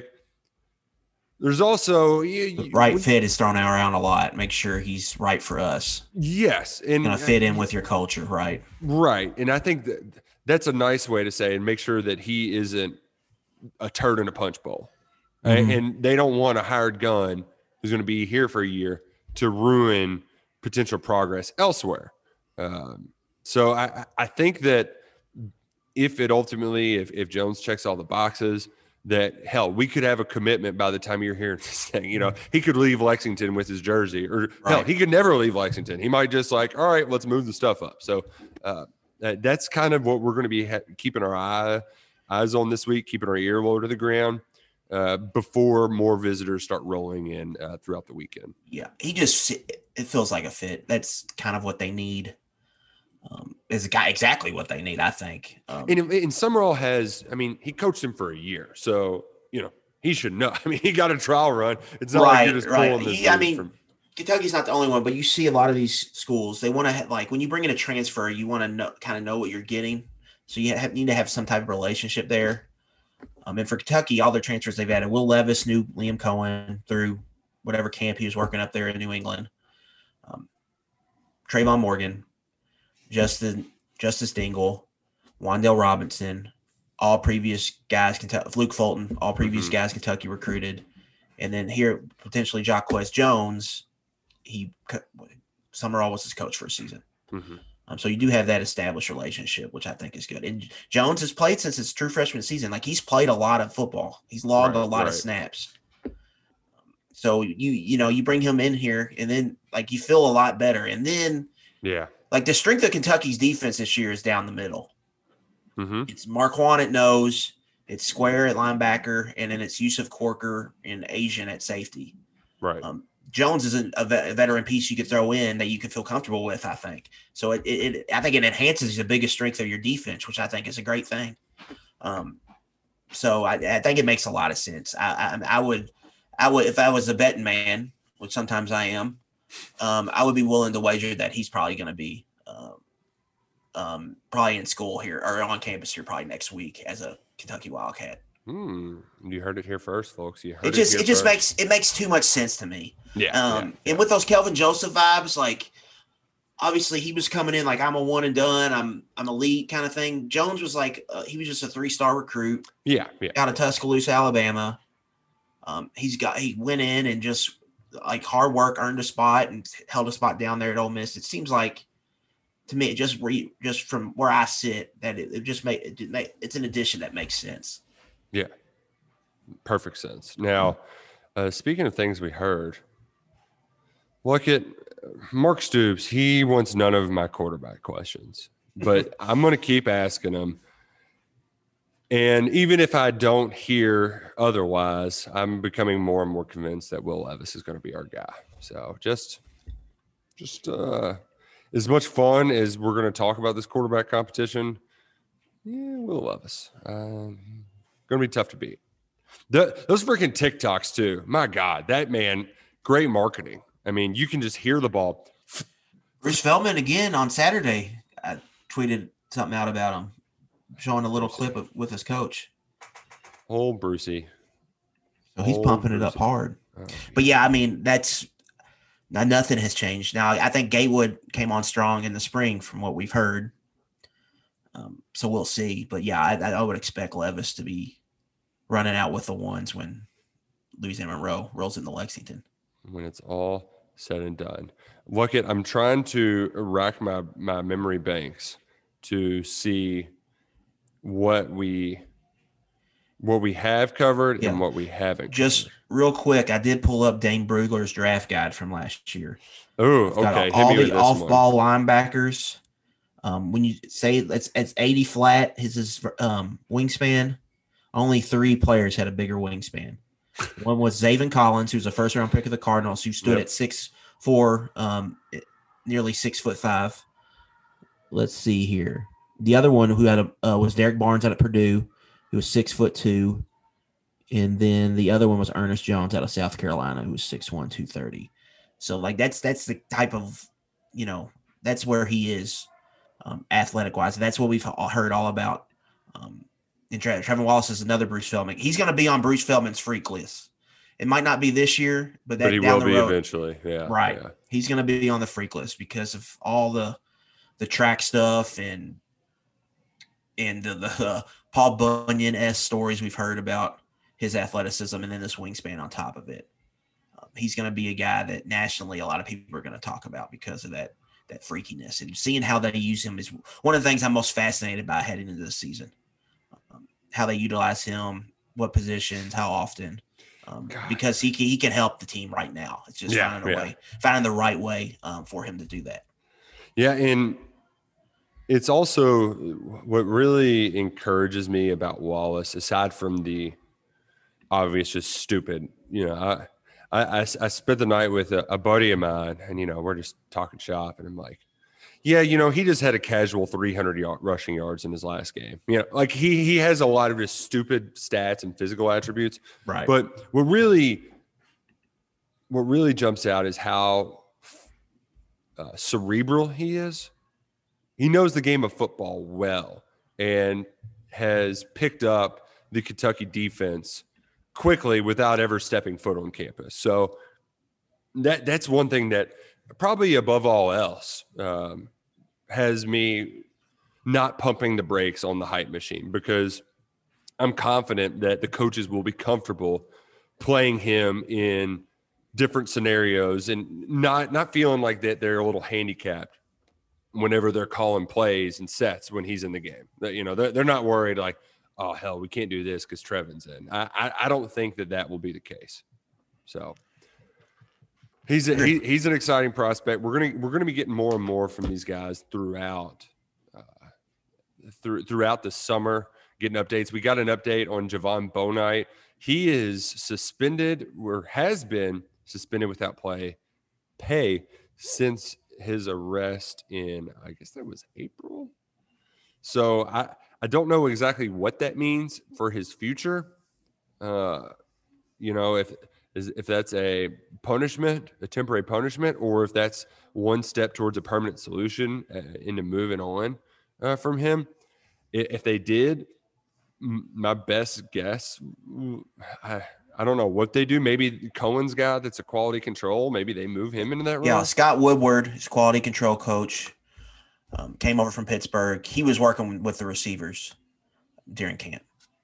there's also you, you, Right when- fit is thrown around a lot. Make sure he's right for us. Yes, and Going to fit in with your culture, right? right, and I think that that's a nice way to say, and make sure that he isn't a turd in a punch bowl. Right? Mm-hmm. And they don't want a hired gun who's going to be here for a year to ruin potential progress elsewhere. Um, so I, I think that if it ultimately, if, if Jones checks all the boxes, that hell, we could have a commitment by the time you're hearing this thing. You know, he could leave Lexington with his jersey, or Right. hell, he could never leave Lexington. He might just like, all right, let's move the stuff up. So uh, that, that's kind of what we're going to be ha- keeping our eye eyes on this week, keeping our ear low to the ground uh, before more visitors start rolling in uh, throughout the weekend. Yeah, he just it feels like a fit. That's kind of what they need. Um, is a guy exactly what they need, I think. Um, And, and Summerall has, I mean, he coached him for a year, so you know he should know. I mean, he got a trial run. It's not right, like you're just right. pulling this. He, I dude mean, from, Kentucky's not the only one, but you see a lot of these schools. They want to like when you bring in a transfer, you want to know kind of know what you're getting. So you have, need to have some type of relationship there. Um, and for Kentucky, all their transfers they've added. Will Levis knew Liam Cohen through whatever camp he was working up there in New England. Um, Trayvon Morgan, Justin. Justice Dingle, Wandale Robinson, all previous guys, Kentucky, Luke Fulton, all previous Mm-hmm. guys Kentucky recruited. And then here, potentially Jacquez Jones, he Summerall was his coach for a season. mm-hmm. Um, so you do have that established relationship, which I think is good. And Jones has played since his true freshman season. Like he's played a lot of football. He's logged Right, a lot right. of snaps. So you, you know, you bring him in here and then like you feel a lot better. And then Yeah. like the strength of Kentucky's defense this year is down the middle. Mm-hmm. It's Marquand at nose, it's Square at linebacker, and then it's Yusuf Corker and Asian at safety. Right. Um, Jones is a, a veteran piece you could throw in that you could feel comfortable with, I think. So it, it, it I think it enhances the biggest strength of your defense, which I think is a great thing. Um, so I, I think it makes a lot of sense. I, I, I would, I would, if I was a betting man, which sometimes I am, um, I would be willing to wager that he's probably going to be um, um, probably in school here or on campus here probably next week as a Kentucky Wildcat. Hmm. You heard it here first, folks. You heard It just it, it, here just first. makes it makes too much sense to me. Yeah, Um, yeah, and with those Kelvin Joseph vibes, like obviously he was coming in like I'm a one and done, I'm I'm elite kind of thing. Jones was like uh, he was just a three star recruit yeah, yeah. out of Tuscaloosa, Alabama. Um, he's got he went in and just like hard work earned a spot and held a spot down there at Ole Miss. It seems like to me, just re, just from where I sit, that it, it just make it, it make it's an addition that makes sense. Yeah. Perfect sense. Now, uh, speaking of things we heard, look at Mark Stoops. He wants none of my quarterback questions, but I'm going to keep asking him. And even if I don't hear otherwise, I'm becoming more and more convinced that Will Levis is going to be our guy. So just, just uh, as much fun as we're going to talk about this quarterback competition, yeah, Will Levis. Um, going to be tough to beat. The, those freaking TikToks too. My God, that man, great marketing. I mean, you can just hear the ball. Bruce Feldman again on Saturday. I tweeted something out about him, showing a little clip of with his coach. Oh, Brucey. So he's Oh, pumping it up Brucey. hard. Oh, But yeah, I mean, that's now nothing has changed. Now I think Gatewood came on strong in the spring from what we've heard. Um, so we'll see. But yeah, I, I would expect Levis to be running out with the ones when Louisiana Monroe rolls into Lexington. when it's all said and done. Look at, I'm trying to rack my, my memory banks to see what we, what we have covered Yeah. and what we haven't. Just real quick, I did pull up Dane Brugler's draft guide from last year. Oh, Got okay. Hit all me with the this one. off-ball linebackers. Um, when you say it's it's eighty flat, his his um, wingspan. Only three players had a bigger wingspan. One was Zaven Collins, who's a first-round pick of the Cardinals, who stood Yep. at six four, um, nearly six foot five. Let's see here. The other one who had a uh, was Derek Barnes out of Purdue, who was six foot two, and then the other one was Ernest Jones out of South Carolina, who was six one, two thirty. So like that's that's the type of, you know, that's where he is um, athletic wise. That's what we've all heard all about. Um, and Tre- Trevor Wallace is another Bruce Feldman. He's going to be on Bruce Feldman's freak list. It might not be this year, but that But he down will the be road, eventually. Yeah. right? Yeah. He's going to be on the freak list because of all the the track stuff and and the, the uh, Paul Bunyan-esque stories we've heard about his athleticism and then this wingspan on top of it. Um, he's going to be a guy that nationally a lot of people are going to talk about because of that that freakiness. And seeing how they use him is one of the things I'm most fascinated by heading into this season. Um, how they utilize him, what positions, how often. Um, because he can, he can help the team right now. It's just yeah, finding a yeah. way, finding the right way um, for him to do that. Yeah, and it's also what really encourages me about Wallace, aside from the obvious, just stupid. You know, I I, I, I spent the night with a, a buddy of mine, and you know, we're just talking shop, and I'm like, yeah, you know, he just had a casual three hundred yard rushing yards in his last game. You know, like he he has a lot of just stupid stats and physical attributes. Right. But what really what really jumps out is how uh, cerebral he is. He knows the game of football well and has picked up the Kentucky defense quickly without ever stepping foot on campus. So that that's one thing that probably above all else um, has me not pumping the brakes on the hype machine, because I'm confident that the coaches will be comfortable playing him in different scenarios and not not feeling like that they're a little handicapped whenever they're calling plays and sets when he's in the game. That, you know, they're, they're not worried like, oh, hell, we can't do this because Trevin's in. I, I I don't think that that will be the case. So he's a, he, he's an exciting prospect. We're gonna we're gonna be getting more and more from these guys throughout uh, through throughout the summer. Getting updates. We got an update on Javon Bonite. He is suspended or has been suspended without play pay since his arrest in, I guess that was April. So I, I don't know exactly what that means for his future. Uh, you know, if if that's a punishment, a temporary punishment, or if that's one step towards a permanent solution uh, into moving on uh, from him. If they did, my best guess, I, I don't know what they do. Maybe Cohen's guy that's a quality control, maybe they move him into that role. Yeah, Scott Woodward, his quality control coach, um, came over from Pittsburgh. He was working with the receivers during camp.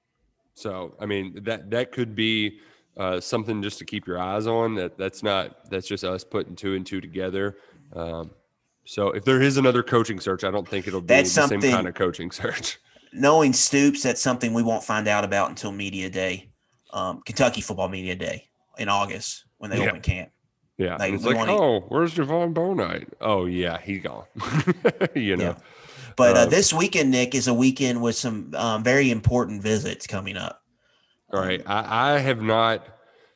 So, I mean, that that could be uh, something just to keep your eyes on. That That's not – that's just us putting two and two together. Um, so, if there is another coaching search, I don't think it'll be that's the same kind of coaching search. Knowing Stoops, that's something we won't find out about until media day, um, Kentucky football media day in August when they yeah. open camp. Yeah, like, it's like, wanna... oh, where's Javon Bonite? Oh, yeah, he's gone. you know, yeah. But uh, uh, this weekend, Nick, is a weekend with some um, very important visits coming up. All right, I, I have not.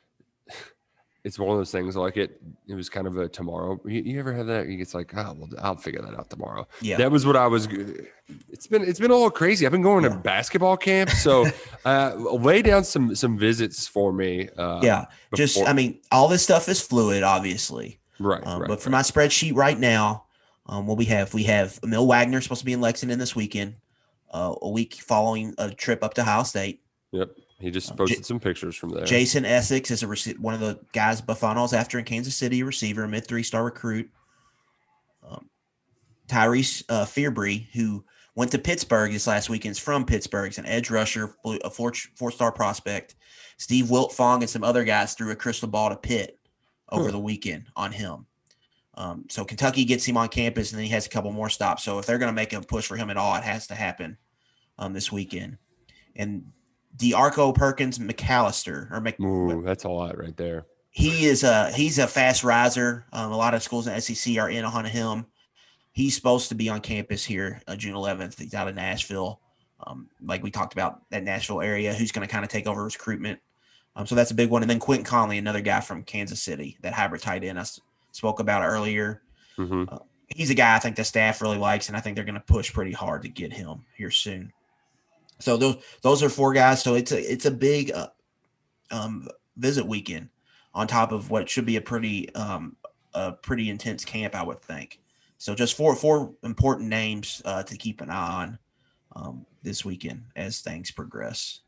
It's one of those things like it. It was kind of a tomorrow. You, you ever have that? It's like, oh, well, I'll figure that out tomorrow. Yeah, that was what I was. It's been it's been a little crazy. I've been going yeah. to basketball camp, so uh, lay down some some visits for me. Uh, yeah, before. just I mean, all this stuff is fluid, obviously. Right, um, right. But for right. my spreadsheet right now, um, what we have, we have Emil Wagner supposed to be in Lexington this weekend, uh, a week following a trip up to Ohio State. Yep. He just posted um, J- some pictures from there. Jason Essex is a rec- one of the guys Buffano's after in Kansas City, a receiver, a mid three-star recruit. Um, Tyrese uh, Fearbury, who went to Pittsburgh this last weekend, is from Pittsburgh. He's an edge rusher, a four, four-star prospect. Steve Wiltfong and some other guys threw a crystal ball to Pitt over huh. the weekend on him. Um, so Kentucky gets him on campus, and then he has a couple more stops. So if they're going to make a push for him at all, it has to happen um, this weekend. And DeArco Perkins McAllister, or Mc, Ooh, that's a lot right there. He is a he's a fast riser. Um, a lot of schools in the S E C are in on him. He's supposed to be on campus here uh, June eleventh. He's out of Nashville, um, like we talked about that Nashville area. Who's going to kind of take over recruitment? Um, so that's a big one. And then Quentin Conley, another guy from Kansas City, that hybrid tight end I s- spoke about earlier. Mm-hmm. Uh, he's a guy I think the staff really likes, and I think they're going to push pretty hard to get him here soon. So those those are four guys. So it's a it's a big uh, um, visit weekend on top of what should be a pretty um, a pretty intense camp, I would think. So just four four important names uh, to keep an eye on um, this weekend as things progress.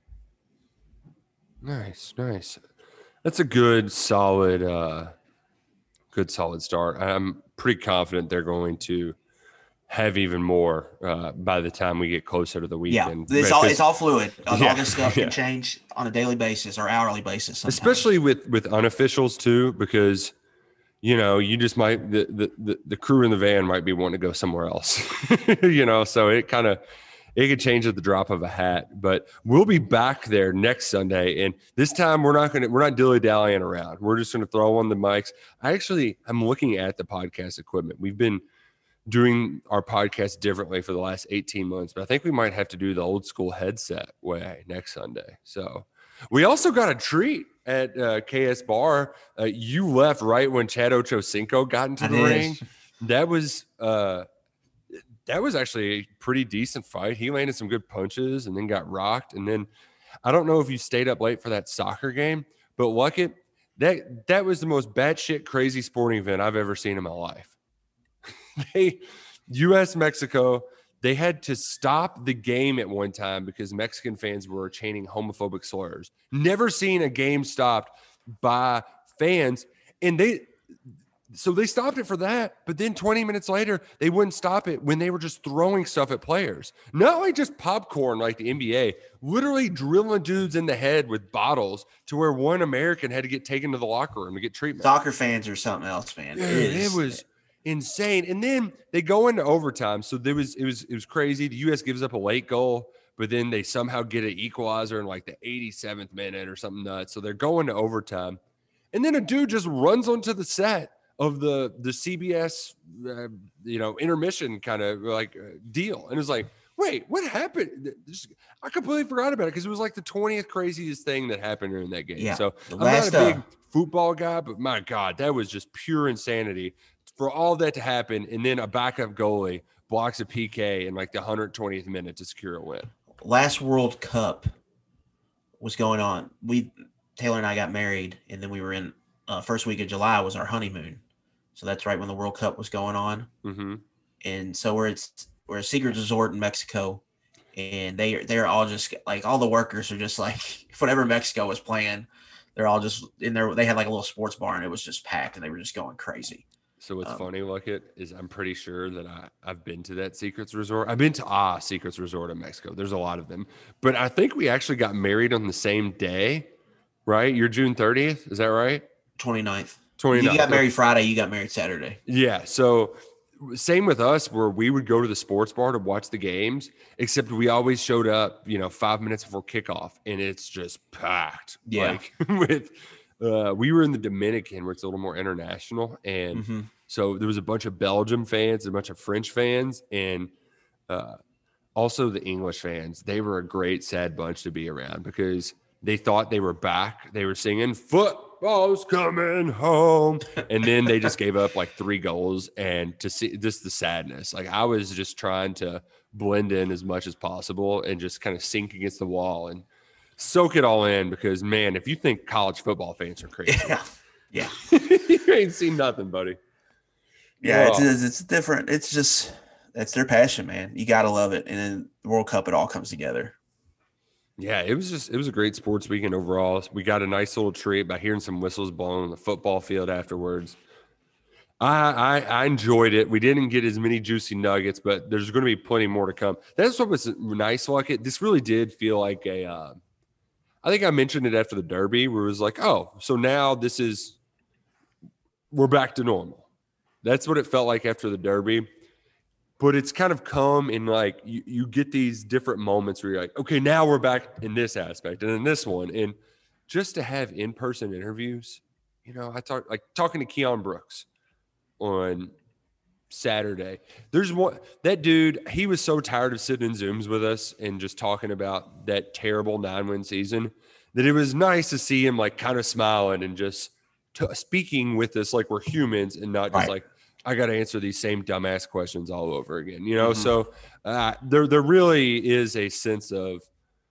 Nice, nice. That's a good, solid, uh, good, solid start. I'm pretty confident they're going to have even more uh, by the time we get closer to the weekend. Yeah, it's all it's all fluid. All yeah, this stuff yeah. can change on a daily basis or hourly basis, sometimes. Especially with with unofficials too, because you know you just might the the the, the crew in the van might be wanting to go somewhere else, you know. So it kind of it could change at the drop of a hat. But we'll be back there next Sunday, and this time we're not gonna we're not dilly dallying around. We're just gonna throw on the mics. I actually I'm looking at the podcast equipment. We've been doing our podcast differently for the last eighteen months, but I think we might have to do the old school headset way next Sunday. So we also got a treat at uh, K S Bar. Uh, you left right when Chad Ochocinco got into I the did. ring. That was uh, that was actually a pretty decent fight. He landed some good punches and then got rocked. And then I don't know if you stayed up late for that soccer game, but Luckett, that that was the most batshit crazy sporting event I've ever seen in my life. They, U S Mexico, they had to stop the game at one time because Mexican fans were chanting homophobic slurs. Never seen a game stopped by fans. And they, so they stopped it for that. But then twenty minutes later, they wouldn't stop it when they were just throwing stuff at players. Not like just popcorn like the N B A, literally drilling dudes in the head with bottles to where one American had to get taken to the locker room to get treatment. Soccer fans are something else, man. Dude, it, is. it was insane. And then they go into overtime. So there was it was it was crazy. The U S gives up a late goal, but then they somehow get an equalizer in like the eighty-seventh minute or something nuts. So they're going to overtime. And then a dude just runs onto the set of the the C B S uh, you know, intermission kind of like uh, deal. And it's like, wait, what happened? I completely forgot about it because it was like the twentieth craziest thing that happened during that game. Yeah. So The I'm not last, a big uh, football guy, but my God, that was just pure insanity for all that to happen. And then a backup goalie blocks a P K in like the one hundred twentieth minute to secure a win. Last World Cup was going on. We Taylor and I got married, and then we were in uh, first week of July was our honeymoon. So that's right when the World Cup was going on. Mm-hmm. And so we're at we're at a secret resort in Mexico, and they they're all just like all the workers are just like whatever Mexico was playing, they're all just in there. They had like a little sports bar, and it was just packed, and they were just going crazy. So what's Um, funny, Luckett, is I'm pretty sure that I, I've been to that Secrets Resort. I've been to ah Secrets Resort in Mexico. There's a lot of them. But I think we actually got married on the same day, right? You're June thirtieth. Is that right? twenty-ninth. twenty-ninth. You got married Friday. You got married Saturday. Yeah. So same with us where we would go to the sports bar to watch the games, except we always showed up, you know, five minutes before kickoff, and it's just packed. Yeah. Like with uh, we were in the Dominican where it's a little more international. And Mm-hmm. so there was a bunch of Belgium fans, a bunch of French fans, and uh, also the English fans. They were a great, sad bunch to be around because they thought they were back. They were singing "Football's coming home," and then they just gave up like three goals. And to see just the sadness, like I was just trying to blend in as much as possible and just kind of sink against the wall and soak it all in because, man, if you think college football fans are crazy, Yeah. Yeah. you ain't seen nothing, buddy. Yeah, Wow. it's it's different. It's just that's their passion, man. You gotta love it. And then the World Cup, it all comes together. Yeah, it was just it was a great sports weekend overall. We got a nice little treat by hearing some whistles blowing on the football field afterwards. I, I I enjoyed it. We didn't get as many juicy nuggets, but there's going to be plenty more to come. That's what was nice, like it. This really did feel like a. Uh, I think I mentioned it after the Derby, where it was like, oh, so now this is we're back to normal. That's what it felt like after the Derby. But it's kind of come in like you, you get these different moments where you're like, okay, now we're back in this aspect and in this one. And just to have in-person interviews, you know, I talk like talking to Keon Brooks on Saturday. There's one that dude, he was so tired of sitting in Zooms with us and just talking about that terrible nine-win season that it was nice to see him like kind of smiling and just t- speaking with us like we're humans and not just Right. like, I got to answer these same dumbass questions all over again, you know? Mhm. So uh, there, there really is a sense of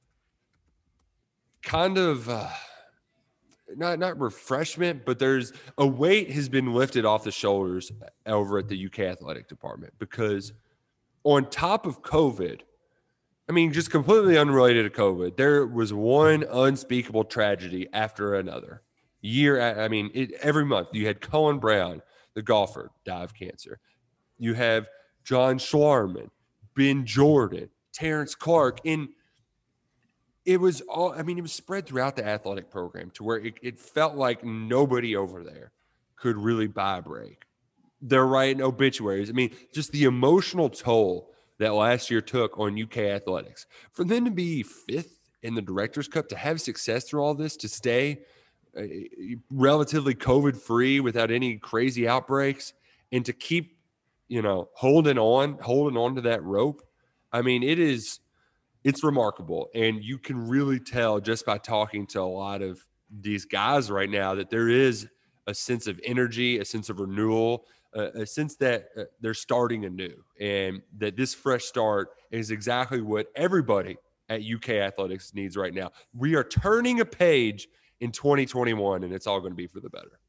kind of uh, not, not refreshment, but there's a weight has been lifted off the shoulders over at the U K athletic department because on top of COVID, I mean, just completely unrelated to COVID, there was one unspeakable tragedy after another year. I mean, it, every month you had Colin Brown, the golfer, die of cancer. You have John Schwarman, Ben Jordan, Terrence Clark. And it was all, I mean, it was spread throughout the athletic program to where it, it felt like nobody over there could really buy a break. They're writing obituaries. I mean, just the emotional toll that last year took on U K athletics. For them to be fifth in the Directors' Cup, to have success through all this, to stay uh, relatively COVID-free without any crazy outbreaks, and to keep, you know, holding on, holding on to that rope. I mean, it is, it's remarkable. And you can really tell just by talking to a lot of these guys right now that there is a sense of energy, a sense of renewal, uh, a sense that uh, they're starting anew, and that this fresh start is exactly what everybody at U K Athletics needs right now. We are turning a page in twenty twenty-one, and it's all going to be for the better.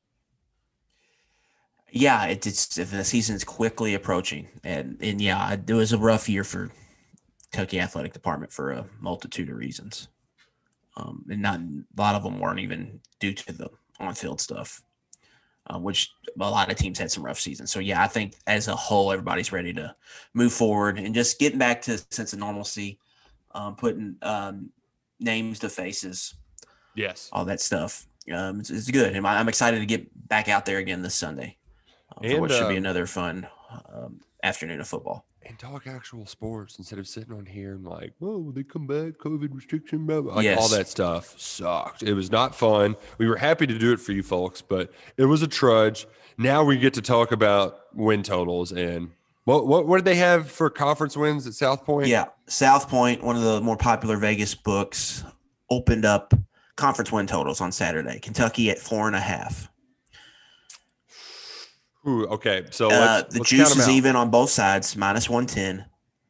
Yeah, it, it's the season's quickly approaching, and and yeah, it was a rough year for Kentucky Athletic Department for a multitude of reasons, um, and not a lot of them weren't even due to the on-field stuff, uh, which a lot of teams had some rough seasons. So yeah, I think as a whole, everybody's ready to move forward and just getting back to a sense of normalcy, um, putting um, names to faces, yes, all that stuff. Um, it's, it's good, and I'm excited to get back out there again this Sunday. For And, what should be um, another fun um, afternoon of football. And talk actual sports instead of sitting on here and like, oh, will they come back? COVID restriction, blah, blah. Like Yes. all that stuff sucked. It was not fun. We were happy to do it for you folks, but it was a trudge. Now we get to talk about win totals and what what what did they have for conference wins at South Point? Yeah, South Point, one of the more popular Vegas books, opened up conference win totals on Saturday. Kentucky at four and a half. Ooh, okay, so Uh, let's, the let's juice count 'em is out. even on both sides, minus one ten.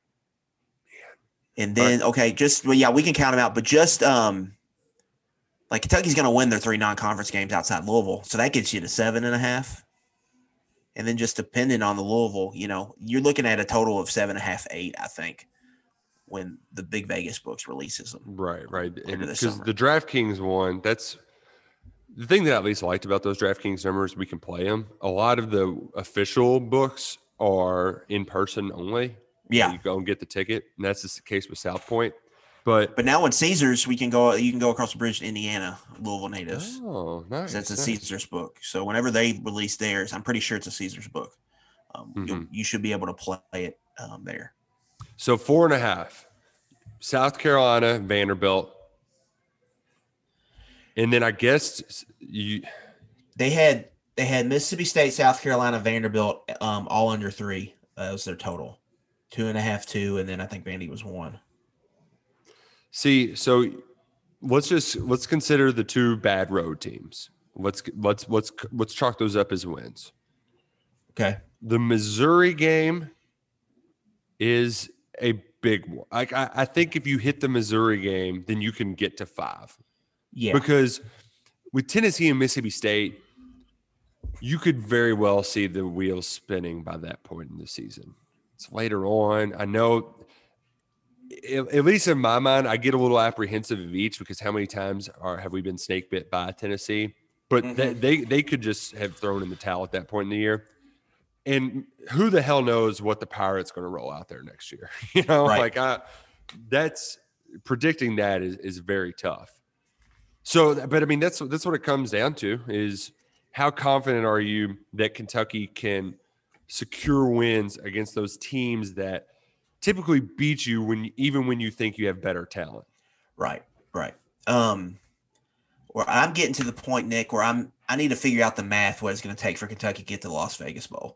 And then, okay, just well, yeah, we can count them out, but just um, like Kentucky's going to win their three non-conference games outside Louisville, so that gets you to seven and a half. And then just depending on the Louisville, you know, you're looking at a total of seven and a half, eight, I think, when the Big Vegas books releases them. Right, right. Later this Because summer. the DraftKings one, that's the thing that I at least liked about those DraftKings numbers. We can play them. A lot of the official books are in person only. Yeah. You go and get the ticket, and that's just the case with South Point. But But now with Caesars, we can go. You can go across the bridge to Indiana, Louisville natives. oh, nice. So that's a nice. Caesars book. So whenever they release theirs, I'm pretty sure it's a Caesars book. Um, you'll- Mhm. You should be able to play it um, there. So four and a half. South Carolina, Vanderbilt, and then I guess you. They had they had Mississippi State, South Carolina, Vanderbilt, um, all under three. That was their total, two and a half, two, and then I think Vandy was one. See, so let's just let's consider the two bad road teams. Let's let's let's let's chalk those up as wins. Okay. The Missouri game is a big one. Like I, I think if you hit the Missouri game, then you can get to five. Yeah. Because with Tennessee and Mississippi State, you could very well see the wheels spinning by that point in the season. It's later on. I know, at at least in my mind, I get a little apprehensive of each because how many times are have we been snake bit by Tennessee? But Mhm. they, they they could just have thrown in the towel at that point in the year. And who the hell knows what the Pirates going to roll out there next year? You know, Right. like I, that's predicting that is is very tough. So, but I mean, that's that's what it comes down to is how confident are you that Kentucky can secure wins against those teams that typically beat you when even when you think you have better talent. Right. Right. Um, where I'm getting to the point, Nick, where I'm I need to figure out the math what it's going to take for Kentucky to get to the Las Vegas Bowl.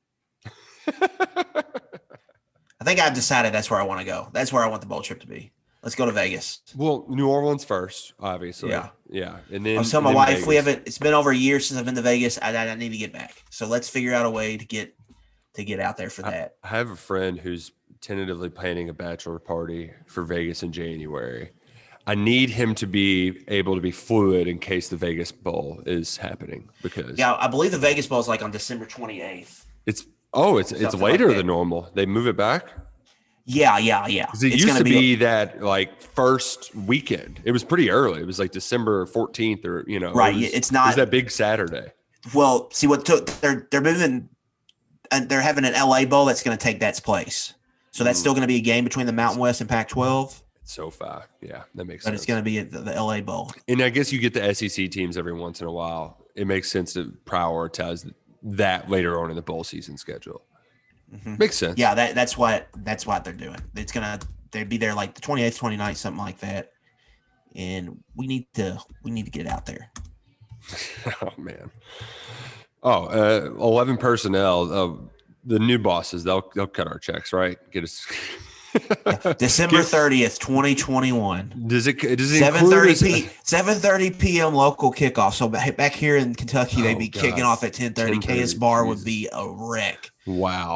I think I've decided that's where I want to go. That's where I want the bowl trip to be. Let's go to Vegas. Well, New Orleans first, obviously. Yeah. Yeah. And then I was telling my and then wife we Vegas. haven't. It's been over a year since I've been to Vegas. I, I, I need to get back. So let's figure out a way to get to get out there for that. I have a friend who's tentatively planning a bachelor party for Vegas in January. I need him to be able to be fluid in case the Vegas Bowl is happening because Yeah, I believe the Vegas Bowl is like on December twenty-eighth. it's oh it's it's Something later like that. than normal. They move it back. Yeah, yeah, yeah. 'Cause it It's used gonna to be, that like first weekend. It was pretty early. It was like December fourteenth or you know. Right, It was, it's it not- was that big Saturday. Well, see what took they're they're moving. and they're having an L A Bowl that's going to take that place. So that's Mm. still going to be a game between the Mountain West and Pac twelve. It's SoFi. Yeah, that makes But sense. it's going to be at the, the L A Bowl. And I guess you get the S E C teams every once in a while. It makes sense to prioritize that later on in the bowl season schedule. Mm-hmm. Makes sense. Yeah, that, that's what that's what they're doing. It's gonna they'd be there like the twenty-eighth, twenty-ninth, something like that. And we need to we need to get out there. Oh man. Oh, uh, eleven personnel. Uh, the new bosses, they'll they'll cut our checks, right? Get us. December thirtieth, twenty twenty-one. Does it? Does it seven include thirty us- p seven thirty p.m. local kickoff. So back back here in Kentucky, they'd Oh, be God. kicking off at ten thirty. ten thirty, K S Bar would Jesus. be a wreck. Wow.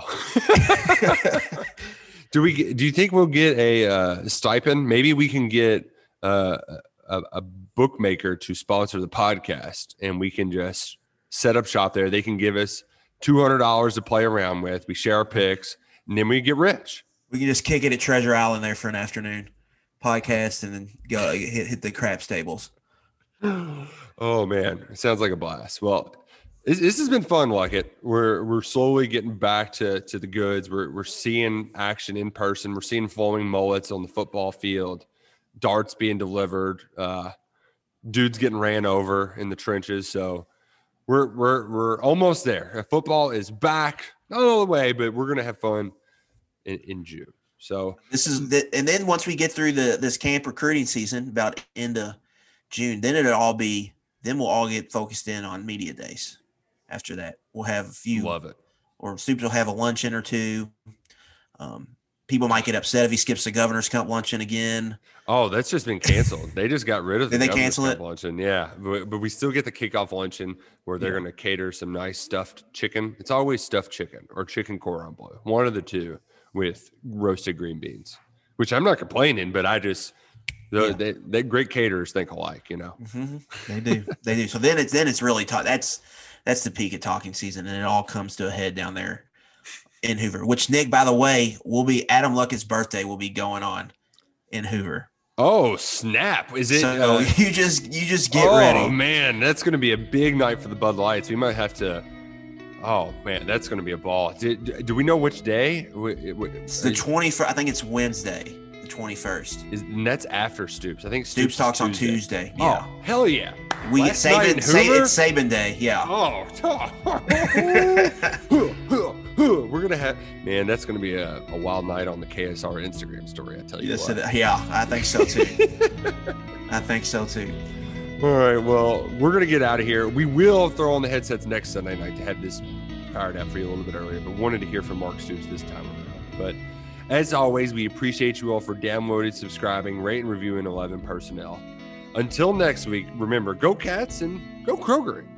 do we? get- Do you think we'll get a uh, stipend? Maybe we can get uh, a, a bookmaker to sponsor the podcast, and we can just set up shop there. They can give us two hundred dollars to play around with. We share our picks, and then we get rich. We can just kick it at Treasure Island there for an afternoon podcast, and then go hit hit the crap stables. Oh man, it sounds like a blast. Well, this, this has been fun, Luckett. We're we're slowly getting back to to the goods. We're we're seeing action in person. We're seeing flowing mullets on the football field, darts being delivered, uh, dudes getting ran over in the trenches. So we're we're we're almost there. Football is back, not all the way, but we're gonna have fun in, in June. So This is the, and then once we get through the this camp recruiting season, about end of June, then it'll all be then we'll all get focused in on media days. After that, we'll have a few, love it. or Stoops will have a luncheon or two. Um, people might get upset if he skips the Governor's Cup luncheon again. Oh, that's just been canceled. They just got rid of the Did they Governor's cancel Cup it? luncheon. Yeah, but, but we still get the kickoff luncheon where they're Yeah. going to cater some nice stuffed chicken. It's always stuffed chicken or chicken cordon bleu, one of the two, with roasted green beans. Which I'm not complaining, but I just the, Yeah. they, they great caterers think alike, you know. Mm-hmm. They do, they do. So then it's then it's really tough. That's that's the peak of talking season, and it all comes to a head down there in Hoover. Which, Nick, by the way, will be Adam Luckett's birthday will be going on in Hoover. Oh snap! Is it? So uh, you just you just get oh ready. man, that's going to be a big night for the Bud Lights. We might have to. Oh man, that's going to be a ball. Do, do we know which day? It's the twenty-first. I think it's Wednesday, the twenty-first. Is, and that's after Stoops. I think Stoops Stoops, talks is on Tuesday. Yeah, Oh hell yeah! we get Last night in Saban. Say, Hoover? it's Saban Day. Yeah. Oh, we're gonna have man. That's gonna be a, a wild night on the K S R Instagram story. I tell you Yes, what. it- yeah, I think so too. I think so too. All right, well, we're gonna get out of here. We will throw on the headsets next Sunday night to have this fired up for you a little bit earlier, but wanted to hear from Mark Stoops this time around. But as always, we appreciate you all for downloading, subscribing, rate, and reviewing eleven Personnel. Until next week, remember, go Cats and go Kroger.